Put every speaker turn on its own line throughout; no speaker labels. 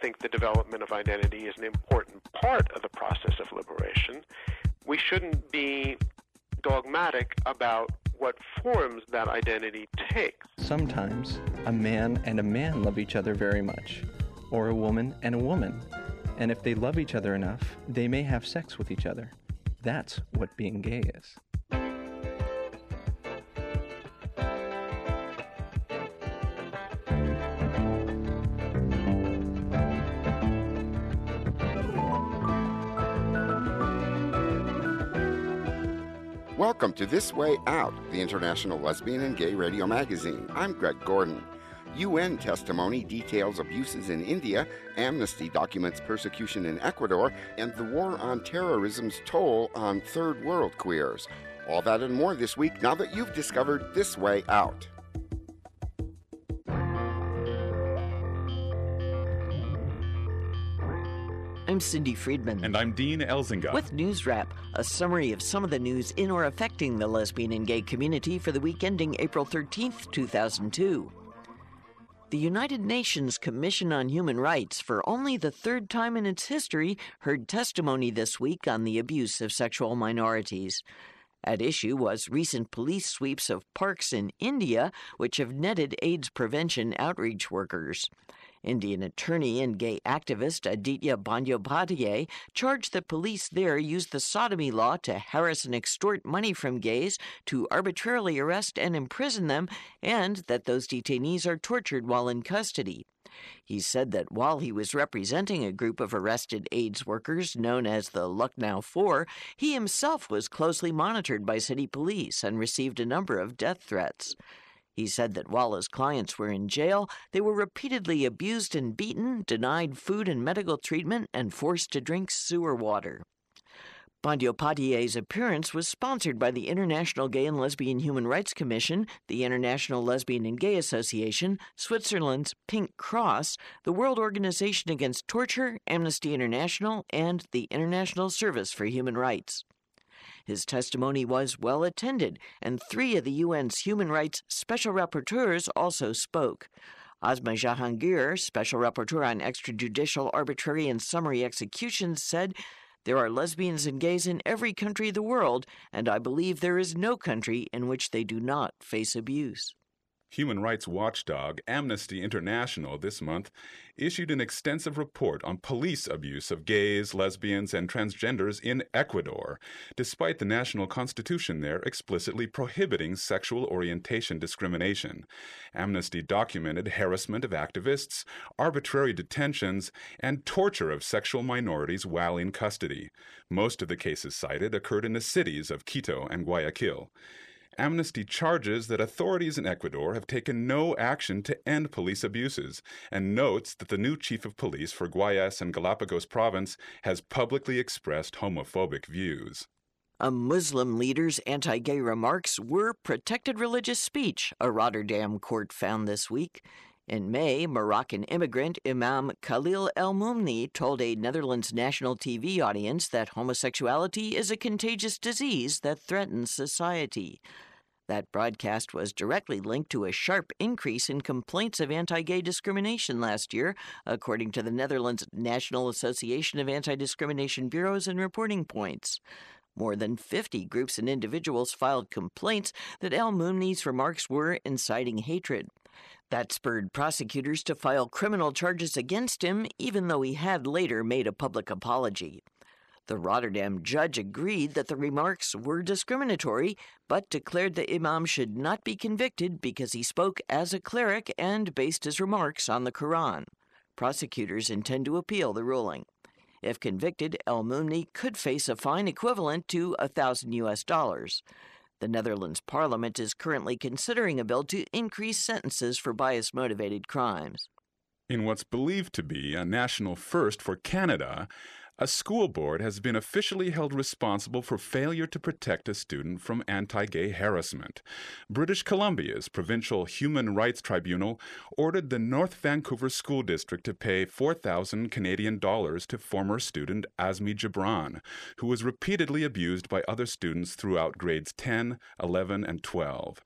think the development of identity is an important part of the process of liberation. We shouldn't be dogmatic about what forms that identity takes.
Sometimes a man and a man love each other very much, or a woman and a woman. And if they love each other enough, they may have sex with each other. That's what being gay is.
Welcome to This Way Out, the International Lesbian and Gay Radio Magazine. I'm Greg Gordon. UN testimony details abuses in India, Amnesty documents persecution in Ecuador, and the war on terrorism's toll on third world queers. All that and more this week now that you've discovered This Way Out.
I'm Cindy Friedman.
And I'm Dean Elzinga.
With News Wrap, a summary of some of the news in or affecting the lesbian and gay community for the week ending April 13th, 2002. The United Nations Commission on Human Rights, for only the third time in its history, heard testimony this week on the abuse of sexual minorities. At issue was recent police sweeps of parks in India, which have netted AIDS prevention outreach workers. Indian attorney and gay activist Aditya Bandyopadhyay charged that police there used the sodomy law to harass and extort money from gays, to arbitrarily arrest and imprison them, and that those detainees are tortured while in custody. He said that while he was representing a group of arrested AIDS workers known as the Lucknow Four, he himself was closely monitored by city police and received a number of death threats. He said that while his clients were in jail, they were repeatedly abused and beaten, denied food and medical treatment, and forced to drink sewer water. Bandyopadhyay's appearance was sponsored by the International Gay and Lesbian Human Rights Commission, the International Lesbian and Gay Association, Switzerland's Pink Cross, the World Organization Against Torture, Amnesty International, and the International Service for Human Rights. His testimony was well attended, and 3 of the UN's human rights special rapporteurs also spoke. Asma Jahangir, Special Rapporteur on Extrajudicial Arbitrary and Summary Executions, said, "There are lesbians and gays in every country of the world, and I believe there is no country in which they do not face abuse."
Human rights watchdog Amnesty International this month issued an extensive report on police abuse of gays, lesbians, and transgenders in Ecuador, despite the national constitution there explicitly prohibiting sexual orientation discrimination. Amnesty documented harassment of activists, arbitrary detentions, and torture of sexual minorities while in custody. Most of the cases cited occurred in the cities of Quito and Guayaquil. Amnesty charges that authorities in Ecuador have taken no action to end police abuses and notes that the new chief of police for Guayas and Galapagos province has publicly expressed homophobic views.
A Muslim leader's anti-gay remarks were protected religious speech, a Rotterdam court found this week. In May, Moroccan immigrant Imam Khalil El-Moumni told a Netherlands national TV audience that homosexuality is a contagious disease that threatens society. That broadcast was directly linked to a sharp increase in complaints of anti-gay discrimination last year, according to the Netherlands National Association of Anti-Discrimination Bureaus and Reporting Points. More than 50 groups and individuals filed complaints that El-Moumni's remarks were inciting hatred. That spurred prosecutors to file criminal charges against him, even though he had later made a public apology. The Rotterdam judge agreed that the remarks were discriminatory, but declared the imam should not be convicted because he spoke as a cleric and based his remarks on the Quran. Prosecutors intend to appeal the ruling. If convicted, El-Moumni could face a fine equivalent to $1,000. The Netherlands Parliament is currently considering a bill to increase sentences for bias-motivated crimes.
In what's believed to be a national first for Canada, a school board has been officially held responsible for failure to protect a student from anti-gay harassment. British Columbia's Provincial Human Rights Tribunal ordered the North Vancouver School District to pay $4,000 Canadian to former student Azmi Gibran, who was repeatedly abused by other students throughout grades 10, 11, and 12.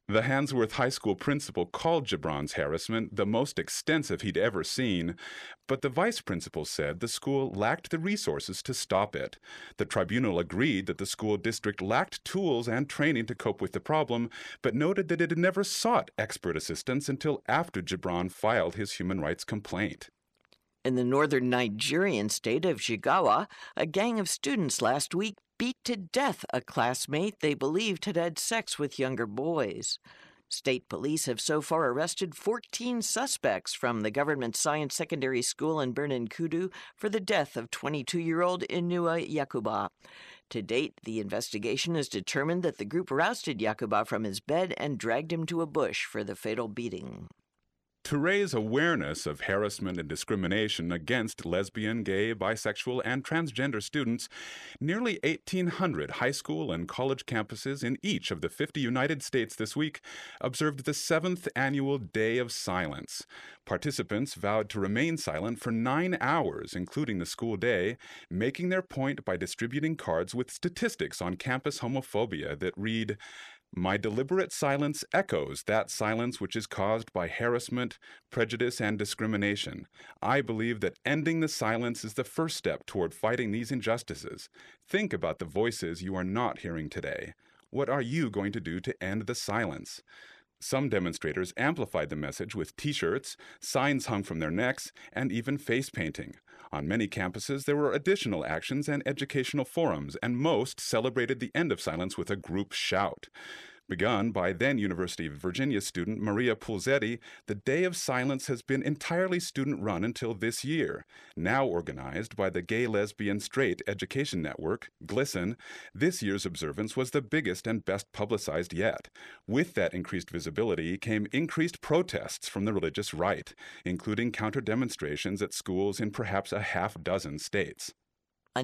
The Handsworth High School principal called Gibran's harassment the most extensive he'd ever seen, but the vice principal said the school lacked the resources to stop it. The tribunal agreed that the school district lacked tools and training to cope with the problem, but noted that it had never sought expert assistance until after Gibran filed his human rights complaint.
In the northern Nigerian state of Jigawa, a gang of students last week beat to death a classmate they believed had had sex with younger boys. State police have so far arrested 14 suspects from the government science secondary school in Birnin Kudu for the death of 22-year-old Inua Yakuba. To date, the investigation has determined that the group rousted Yakuba from his bed and dragged him to a bush for the fatal beating.
To raise awareness of harassment and discrimination against lesbian, gay, bisexual, and transgender students, nearly 1,800 high school and college campuses in each of the 50 United States this week observed the 7th annual Day of Silence. Participants vowed to remain silent for 9 hours, including the school day, making their point by distributing cards with statistics on campus homophobia that read, "My deliberate silence echoes that silence which is caused by harassment, prejudice, and discrimination. I believe that ending the silence is the first step toward fighting these injustices. Think about the voices you are not hearing today. What are you going to do to end the silence?" Some demonstrators amplified the message with T-shirts, signs hung from their necks, and even face painting. On many campuses, there were additional actions and educational forums, and most celebrated the end of silence with a group shout. Begun by then University of Virginia student Maria Pulzetti, the Day of Silence has been entirely student-run until this year. Now organized by the Gay, Lesbian, Straight Education Network, GLSEN, this year's observance was the biggest and best publicized yet. With that increased visibility came increased protests from the religious right, including counter-demonstrations at schools in perhaps a half-dozen states.
A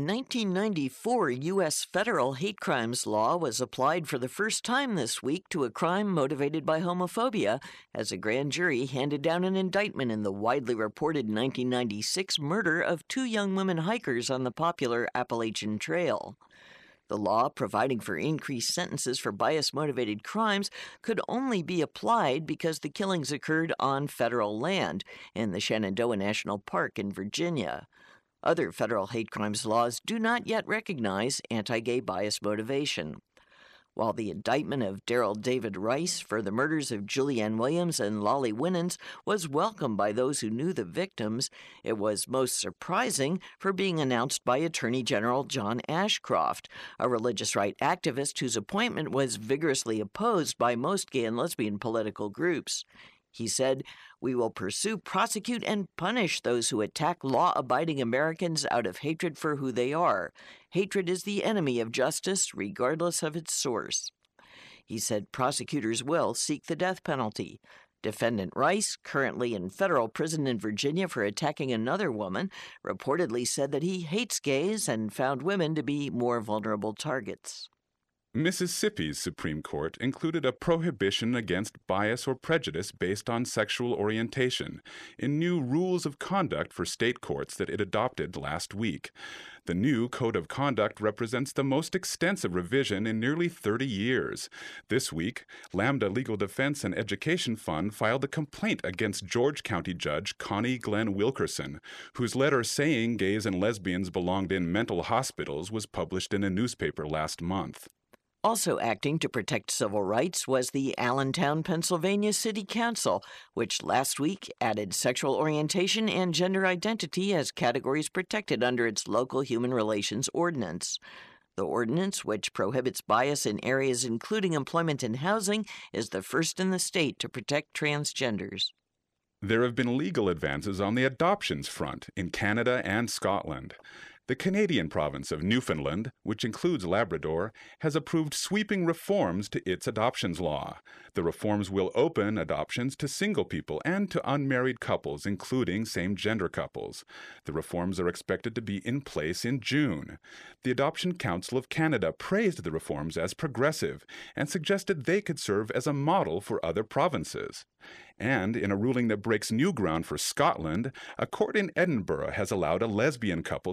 1994 U.S. federal hate crimes law was applied for the first time this week to a crime motivated by homophobia, as a grand jury handed down an indictment in the widely reported 1996 murder of 2 young women hikers on the popular Appalachian Trail. The law, providing for increased sentences for bias-motivated crimes, could only be applied because the killings occurred on federal land in the Shenandoah National Park in Virginia. Other federal hate crimes laws do not yet recognize anti-gay bias motivation. While the indictment of Daryl David Rice for the murders of Julianne Williams and Lolly Winans was welcomed by those who knew the victims, it was most surprising for being announced by Attorney General John Ashcroft, a religious right activist whose appointment was vigorously opposed by most gay and lesbian political groups. He said, "We will pursue, prosecute, and punish those who attack law-abiding Americans out of hatred for who they are. Hatred is the enemy of justice, regardless of its source." He said prosecutors will seek the death penalty. Defendant Rice, currently in federal prison in Virginia for attacking another woman, reportedly said that he hates gays and found women to be more vulnerable targets.
Mississippi's Supreme Court included a prohibition against bias or prejudice based on sexual orientation in new rules of conduct for state courts that it adopted last week. The new Code of Conduct represents the most extensive revision in nearly 30 years. This week, Lambda Legal Defense and Education Fund filed a complaint against George County Judge Connie Glenn Wilkerson, whose letter saying gays and lesbians belonged in mental hospitals was published in a newspaper last month.
Also acting to protect civil rights was the Allentown, Pennsylvania City Council, which last week added sexual orientation and gender identity as categories protected under its local human relations ordinance. The ordinance, which prohibits bias in areas including employment and housing, is the first in the state to protect transgenders.
There have been legal advances on the adoptions front in Canada and Scotland. The Canadian province of Newfoundland, which includes Labrador, has approved sweeping reforms to its adoptions law. The reforms will open adoptions to single people and to unmarried couples, including same-gender couples. The reforms are expected to be in place in June. The Adoption Council of Canada praised the reforms as progressive and suggested they could serve as a model for other provinces. And in a ruling that breaks new ground for Scotland, a court in Edinburgh has allowed a lesbian couple to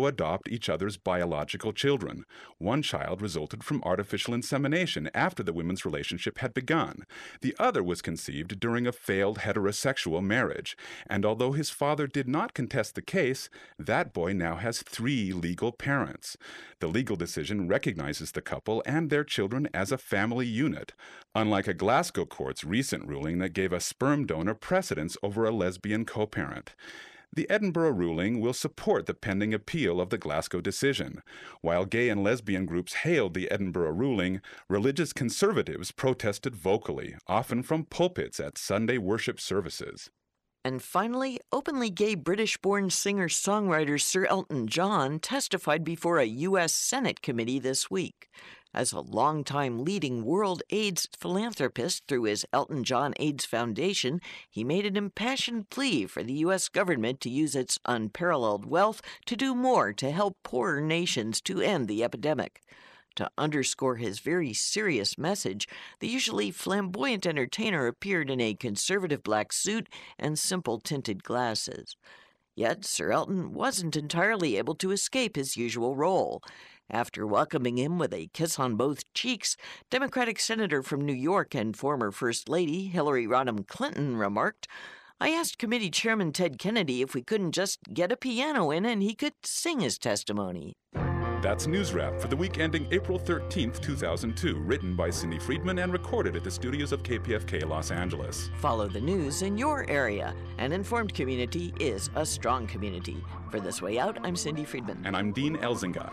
adopt each other's biological children. One child resulted from artificial insemination after the women's relationship had begun. The other was conceived during a failed heterosexual marriage. And although his father did not contest the case, that boy now has 3 legal parents. The legal decision recognizes the couple and their children as a family unit, unlike a Glasgow court's recent ruling that gave a sperm donor precedence over a lesbian co-parent. The Edinburgh ruling will support the pending appeal of the Glasgow decision. While gay and lesbian groups hailed the Edinburgh ruling, religious conservatives protested vocally, often from pulpits at Sunday worship services.
And finally, openly gay British-born singer-songwriter Sir Elton John testified before a U.S. Senate committee this week. As a longtime leading World AIDS philanthropist through his Elton John AIDS Foundation, he made an impassioned plea for the U.S. government to use its unparalleled wealth to do more to help poorer nations to end the epidemic. To underscore his very serious message, the usually flamboyant entertainer appeared in a conservative black suit and simple tinted glasses. Yet Sir Elton wasn't entirely able to escape his usual role. After welcoming him with a kiss on both cheeks, Democratic Senator from New York and former First Lady Hillary Rodham Clinton remarked, "I asked Committee Chairman Ted Kennedy if we couldn't just get a piano in and he could sing his testimony."
That's News Wrap for the week ending April 13th, 2002, written by Cindy Friedman and recorded at the studios of KPFK Los Angeles.
Follow the news in your area. An informed community is a strong community. For This Way Out, I'm Cindy Friedman.
And I'm Dean Elzinga.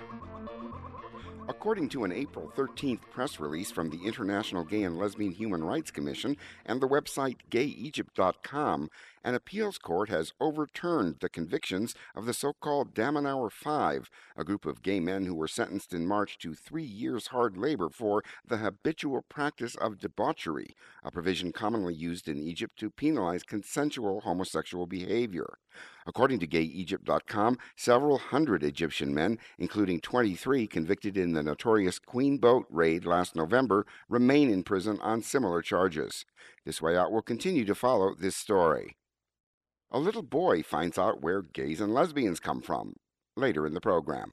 According to an April 13th press release from the International Gay and Lesbian Human Rights Commission and the website gayegypt.com, an appeals court has overturned the convictions of the so-called Damanhur Five, a group of gay men who were sentenced in March to 3 years hard labor for the habitual practice of debauchery, a provision commonly used in Egypt to penalize consensual homosexual behavior. According to gayegypt.com, several hundred Egyptian men, including 23 convicted in the notorious Queen Boat raid last November, remain in prison on similar charges. This Way Out will continue to follow this story. A little boy finds out where gays and lesbians come from, later in the program.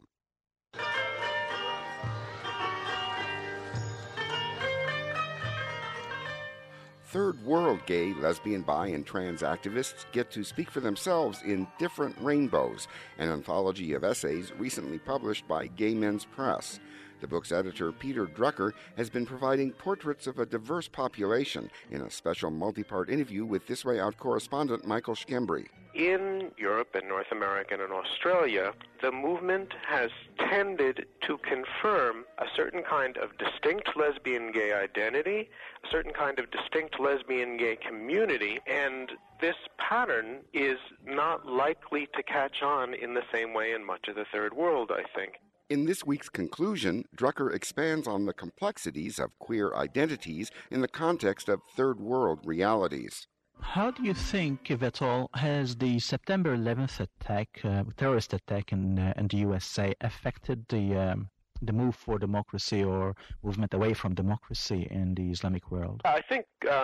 Third world gay, lesbian, bi, and trans activists get to speak for themselves in Different Rainbows, an anthology of essays recently published by Gay Men's Press. The book's editor, Peter Drucker, has been providing portraits of a diverse population in a special multi-part interview with This Way Out correspondent Michael Schembri.
In Europe and North America and Australia, the movement has tended to confirm a certain kind of distinct lesbian-gay identity, a certain kind of distinct lesbian-gay community, and this pattern is not likely to catch on in the same way in much of the Third World, I think.
In this week's conclusion, Drucker expands on the complexities of queer identities in the context of Third World realities.
How do you think, if at all, has the September 11th attack, terrorist attack in the USA, affected the move for democracy or movement away from democracy in the Islamic world?
I think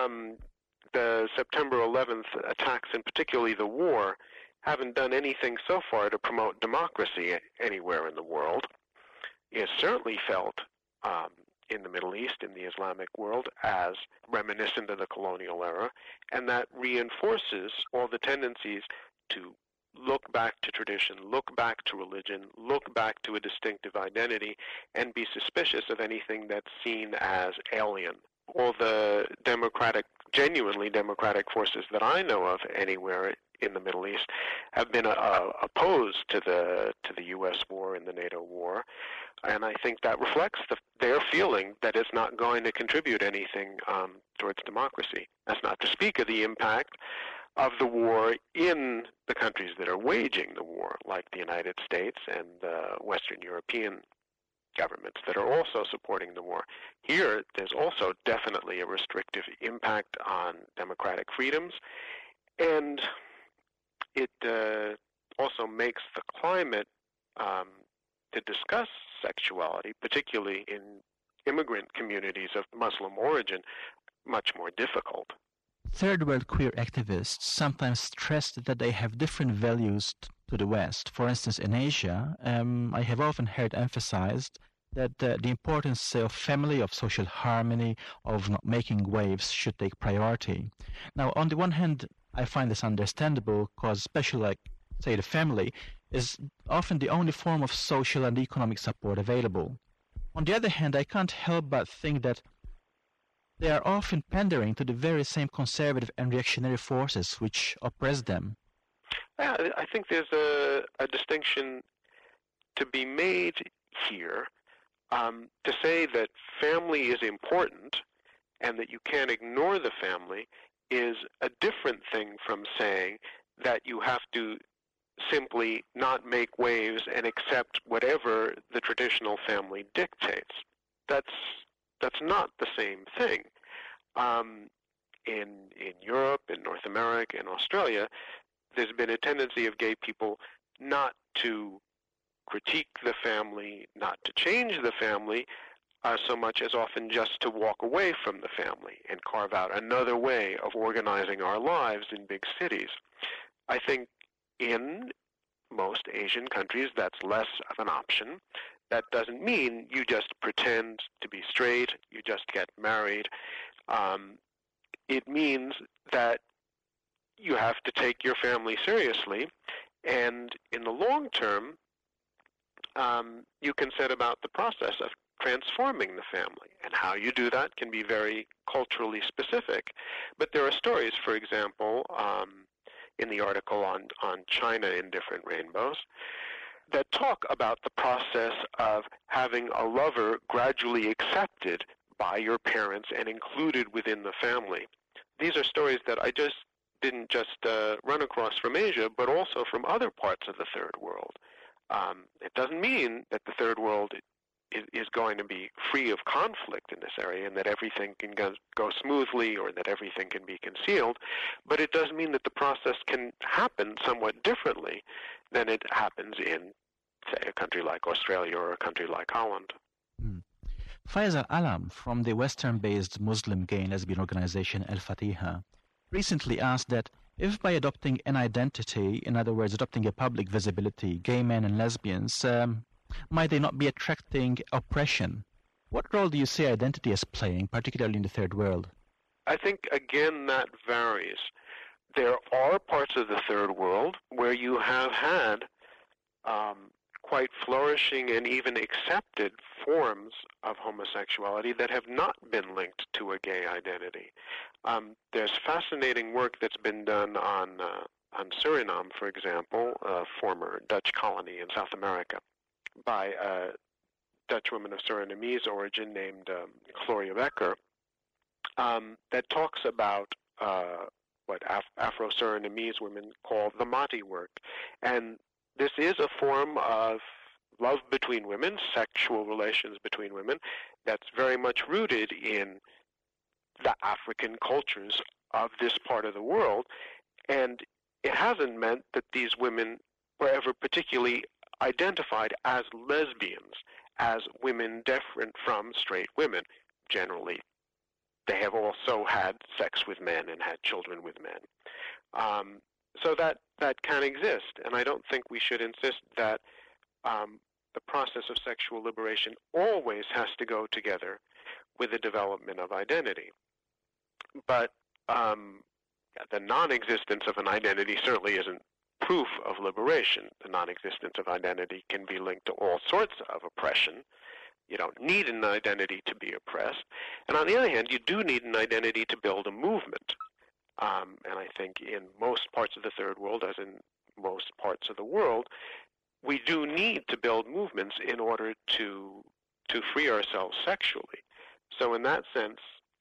the September 11th attacks, and particularly the war, haven't done anything so far to promote democracy anywhere in the world. It certainly felt in the Middle East, in the Islamic world, as reminiscent of the colonial era, and that reinforces all the tendencies to look back to tradition, look back to religion, look back to a distinctive identity, and be suspicious of anything that's seen as alien. All the genuinely democratic forces that I know of anywhere in the Middle East have been opposed to the U.S. war and the NATO war, and I think that reflects their feeling that it's not going to contribute anything towards democracy. That's not to speak of the impact of the war in the countries that are waging the war, like the United States and Western European governments that are also supporting the war. Here, there's also definitely a restrictive impact on democratic freedoms, and it also makes the climate to discuss sexuality, particularly in immigrant communities of Muslim origin, much more difficult.
Third world queer activists sometimes stress that they have different values to the West. For instance, in Asia, I have often heard emphasized that the importance of family, of social harmony, of not making waves should take priority. Now, on the one hand, I find this understandable because especially like, say, the family is often the only form of social and economic support available. On the other hand, I can't help but think that they are often pandering to the very same conservative and reactionary forces which oppress them.
Yeah, I think there's a distinction to be made here. To say that family is important and that you can't ignore the family is a different thing from saying that you have to simply not make waves and accept whatever the traditional family dictates. That's not the same thing. In Europe, in North America, in Australia, there's been a tendency of gay people not to critique the family, not to change the family, so much as often just to walk away from the family and carve out another way of organizing our lives in big cities. I think in most Asian countries that's less of an option. That doesn't mean you just pretend to be straight, you just get married. It means that you have to take your family seriously, and in the long term, you can set about the process of transforming the family. And how you do that can be very culturally specific. But there are stories, for example, in the article on China in Different Rainbows, that talk about the process of having a lover gradually accepted by your parents and included within the family. These are stories that I didn't just run across from Asia, but also from other parts of the Third World. It doesn't mean that the Third World is going to be free of conflict in this area and that everything can go smoothly or that everything can be concealed, but it does mean that the process can happen somewhat differently than it happens in, say, a country like Australia or a country like Holland.
Faisal Alam from the Western-based Muslim gay and lesbian organization Al-Fatiha recently asked that if by adopting an identity, in other words, adopting a public visibility, gay men and lesbians, might they not be attracting oppression? What role do you see identity as playing, particularly in the Third World?
I think, again, that varies. There are parts of the Third World where you have had quite flourishing and even accepted forms of homosexuality that have not been linked to a gay identity. There's fascinating work that's been done on Suriname, for example, a former Dutch colony in South America, by a Dutch woman of Surinamese origin named Gloria Becker, that talks about what Afro-Surinamese women call the Mati work. And this is a form of love between women, sexual relations between women, that's very much rooted in the African cultures of this part of the world. And it hasn't meant that these women were ever particularly identified as lesbians, as women different from straight women. Generally, they have also had sex with men and had children with men. So that can exist, and I don't think we should insist that the process of sexual liberation always has to go together with the development of identity. But the non-existence of an identity certainly isn't proof of liberation. The non-existence of identity can be linked to all sorts of oppression. You don't need an identity to be oppressed. And on the other hand, you do need an identity to build a movement. And I think in most parts of the Third World, as in most parts of the world, we do need to build movements in order to free ourselves sexually. So in that sense,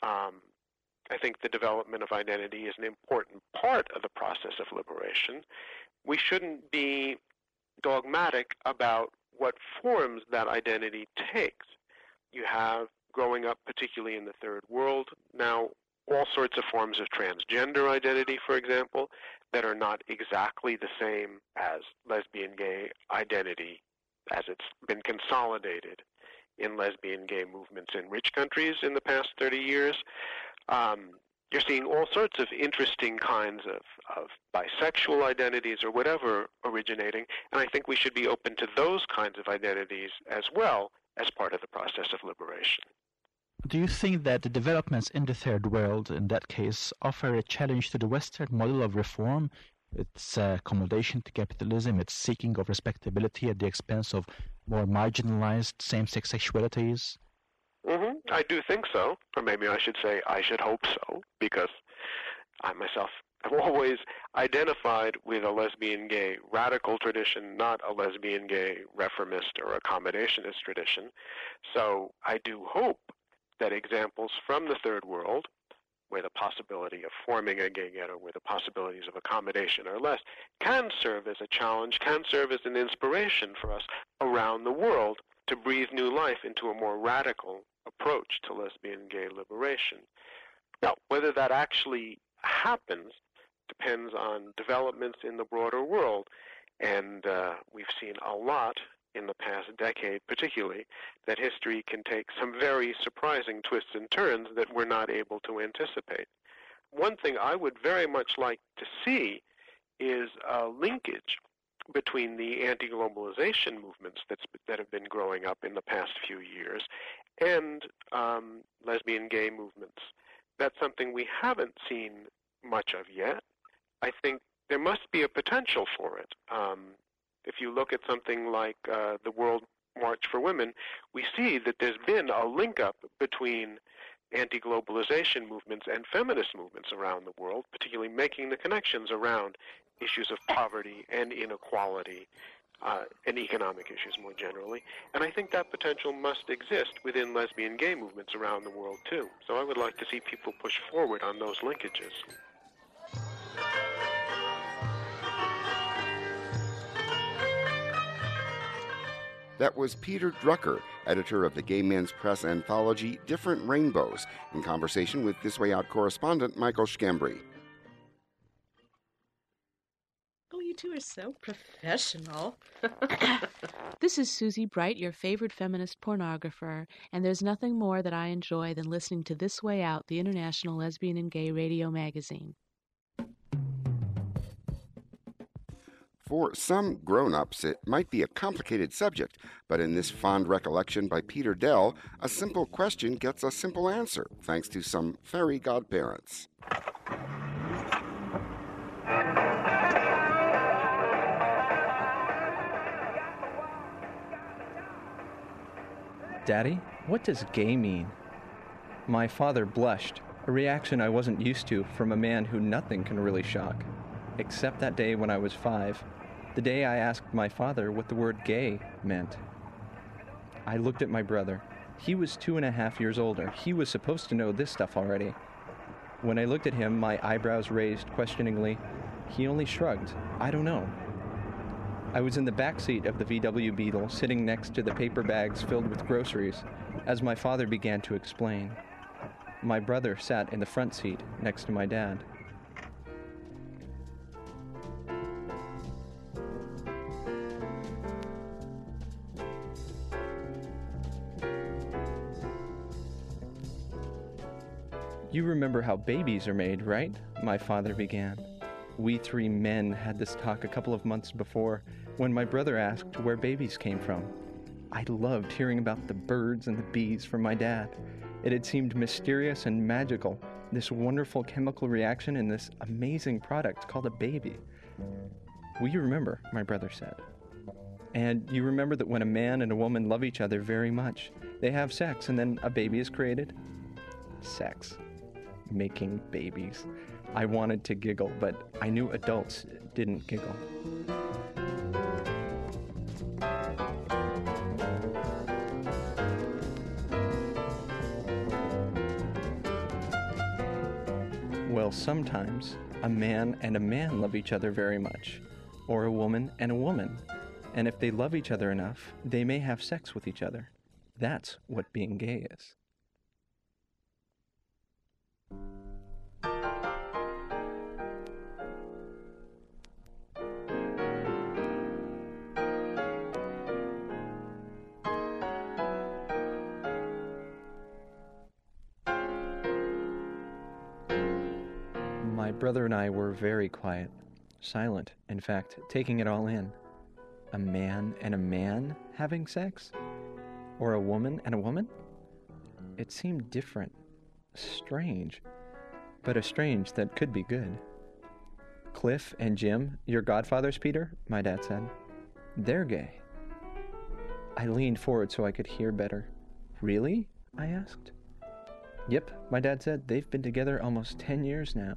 I think the development of identity is an important part of the process of liberation. We shouldn't be dogmatic about what forms that identity takes. You have, growing up particularly in the Third World, now all sorts of forms of transgender identity, for example, that are not exactly the same as lesbian-gay identity as it's been consolidated in lesbian-gay movements in rich countries in the past 30 years. you're seeing all sorts of interesting kinds of bisexual identities or whatever originating, and I think we should be open to those kinds of identities as well as part of the process of liberation.
Do you think that the developments in the Third World, in that case, offer a challenge to the Western model of reform? Its accommodation to capitalism, its seeking of respectability at the expense of more marginalized same-sex sexualities?
I do think so, or maybe I should say I should hope so, because I myself have always identified with a lesbian-gay radical tradition, not a lesbian-gay reformist or accommodationist tradition. So I do hope that examples from the Third World, where the possibility of forming a gay ghetto, where the possibilities of accommodation are less, can serve as a challenge, can serve as an inspiration for us around the world to breathe new life into a more radical approach to lesbian-gay liberation. Now, whether that actually happens depends on developments in the broader world, and we've seen a lot in the past decade, particularly, that history can take some very surprising twists and turns that we're not able to anticipate. One thing I would very much like to see is a linkage between the anti-globalization movements that have been growing up in the past few years and lesbian-gay movements. That's something we haven't seen much of yet. I think there must be a potential for it. If you look at something like the World March for Women, we see that there's been a link-up between anti-globalization movements and feminist movements around the world, particularly making the connections around issues of poverty and inequality and economic issues more generally. And I think that potential must exist within lesbian-gay movements around the world, too. So I would like to see people push forward on those linkages.
That was Peter Drucker, editor of the gay men's press anthology Different Rainbows, in conversation with This Way Out correspondent Michael Schembri.
Oh, you two are so professional.
This is Susie Bright, your favorite feminist pornographer, and there's nothing more that I enjoy than listening to This Way Out, the international lesbian and gay radio magazine.
For some grown-ups, it might be a complicated subject, but in this fond recollection by Peter Dell, a simple question gets a simple answer, thanks to some fairy godparents.
Daddy, what does gay mean? My father blushed, a reaction I wasn't used to from a man who nothing can really shock, except that day when I was 5. The day I asked my father what the word gay meant. I looked at my brother. He was 2.5 years older. He was supposed to know this stuff already. When I looked at him, my eyebrows raised questioningly. He only shrugged. I don't know. I was in the back seat of the VW Beetle, sitting next to the paper bags filled with groceries, as my father began to explain. My brother sat in the front seat next to my dad. You remember how babies are made, right? My father began. We 3 men had this talk a couple of months before, when my brother asked where babies came from. I loved hearing about the birds and the bees from my dad. It had seemed mysterious and magical, this wonderful chemical reaction in this amazing product called a baby. Well, you remember, my brother said. And you remember that when a man and a woman love each other very much, they have sex and then a baby is created? Sex. Making babies. I wanted to giggle, but I knew adults didn't giggle. Well, sometimes a man and a man love each other very much, or a woman and a woman. And if they love each other enough, they may have sex with each other. That's what being gay is. brother and I were very quiet, silent, in fact, taking it all in. A man and a man having sex? Or a woman and a woman? It seemed different, strange, but a strange that could be good. Cliff and Jim, your godfathers, Peter, my dad said. They're gay. I leaned forward so I could hear better. Really? I asked. Yep, my dad said. They've been together almost 10 years now.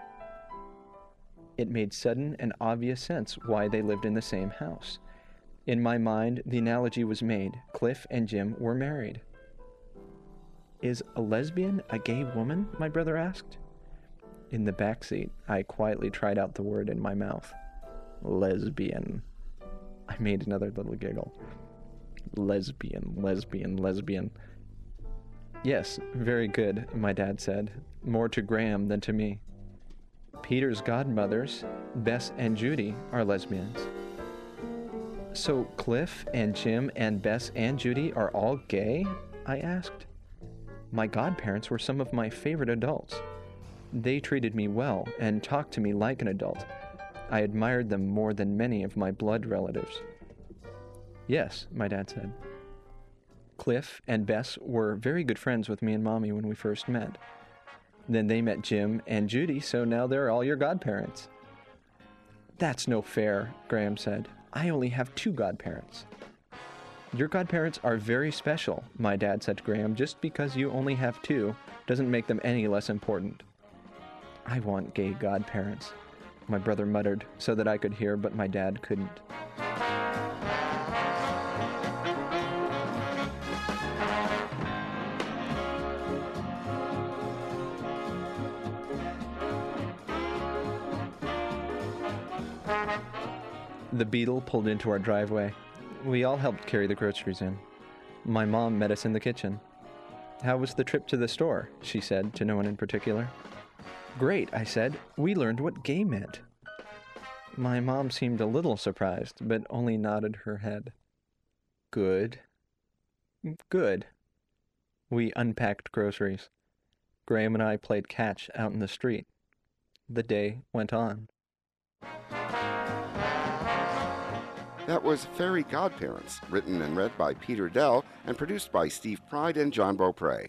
It made sudden and obvious sense why they lived in the same house. In my mind, the analogy was made. Cliff and Jim were married. Is a lesbian a gay woman? My brother asked. In the back seat, I quietly tried out the word in my mouth. Lesbian. I made another little giggle. Lesbian, lesbian, lesbian. Yes, very good, my dad said, more to Graham than to me. Peter's godmothers, Bess and Judy, are lesbians. So Cliff and Jim and Bess and Judy are all gay? I asked. My godparents were some of my favorite adults. They treated me well and talked to me like an adult. I admired them more than many of my blood relatives. Yes, my dad said. Cliff and Bess were very good friends with me and Mommy when we first met. Then they met Jim and Judy, so now they're all your godparents. That's no fair, Graham said. I only have 2 godparents. Your godparents are very special, my dad said to Graham. Just because you only have 2 doesn't make them any less important. I want gay godparents, my brother muttered so that I could hear, but my dad couldn't. The Beetle pulled into our driveway. We all helped carry the groceries in. My mom met us in the kitchen. How was the trip to the store? She said, to no one in particular. Great, I said. We learned what gay meant. My mom seemed a little surprised, but only nodded her head. Good. Good. We unpacked groceries. Graham and I played catch out in the street. The day went on.
That was Fairy Godparents, written and read by Peter Dell and produced by Steve Pride and John Beaupre.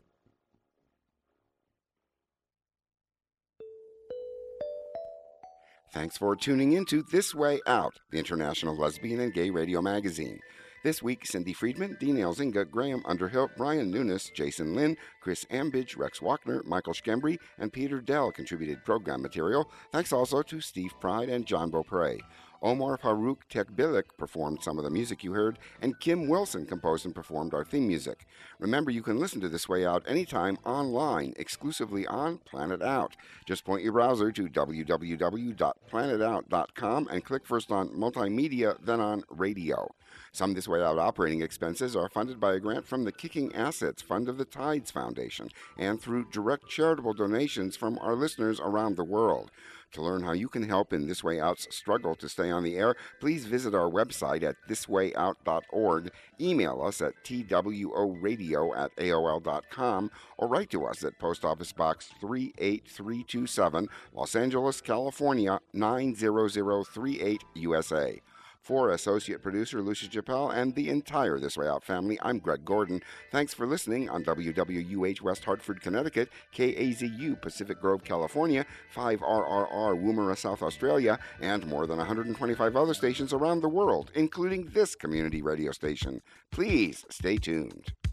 Thanks for tuning into This Way Out, the International Lesbian and Gay Radio Magazine. This week, Cindy Friedman, Dean Elzinga, Graham Underhill, Brian Nunes, Jason Lynn, Chris Ambidge, Rex Wachner, Michael Schembri, and Peter Dell contributed program material. Thanks also to Steve Pride and John Beaupre. Omar Farouk Tekbilik performed some of the music you heard, and Kim Wilson composed and performed our theme music. Remember, you can listen to This Way Out anytime online, exclusively on Planet Out. Just point your browser to www.planetout.com and click first on Multimedia, then on Radio. Some This Way Out operating expenses are funded by a grant from the Kicking Assets Fund of the Tides Foundation and through direct charitable donations from our listeners around the world. To learn how you can help in This Way Out's struggle to stay on the air, please visit our website at thiswayout.org, email us at tworadio@aol.com, or write to us at Post Office Box 38327, Los Angeles, California 90038, USA. For Associate Producer Lucia Chappelle and the entire This Way Out family, I'm Greg Gordon. Thanks for listening on WWUH West Hartford, Connecticut, KAZU Pacific Grove, California, 5RRR Woomera, South Australia, and more than 125 other stations around the world, including this community radio station. Please stay tuned.